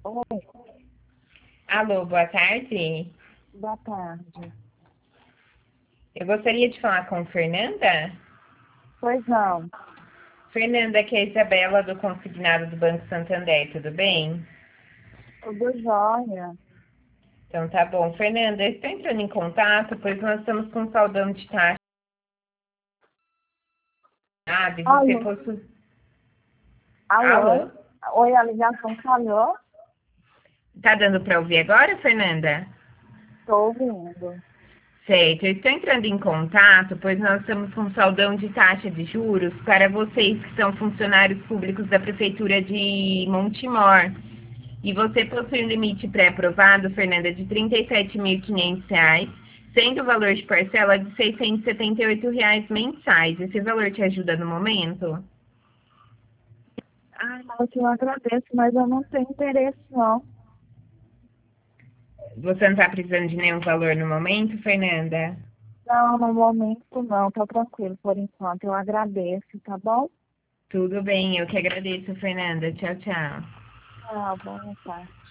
Oi, Alô, boa tarde. boa tarde. Eu gostaria de falar com Fernanda. Pois não, Fernanda, aqui é a Isabela do Consignado do Banco Santander, tudo bem? tudo jóia. Então tá bom. Fernanda, eu estou entrando em contato, pois nós estamos com um saldão de taxa e você Alô, possui. alô, Alô? oi, a ligação falhou? Tá dando para ouvir agora, Fernanda? Estou ouvindo. Certo, eu estou entrando em contato, pois nós estamos com um saldão de taxa de juros para vocês que são funcionários públicos da Prefeitura de Montemor. E você possui um limite pré-aprovado, Fernanda, de R$ 37.500, sendo o valor de parcela de R$ 678 mensais. Esse valor te ajuda no momento? Ai, mas eu agradeço, mas eu não tenho interesse, não. Você não está precisando de nenhum valor no momento, Fernanda? Não, no momento não, tá tranquilo por enquanto. Eu agradeço, tá bom? Tudo bem, eu que agradeço, Fernanda. Tchau, tchau. Ah, boa tarde.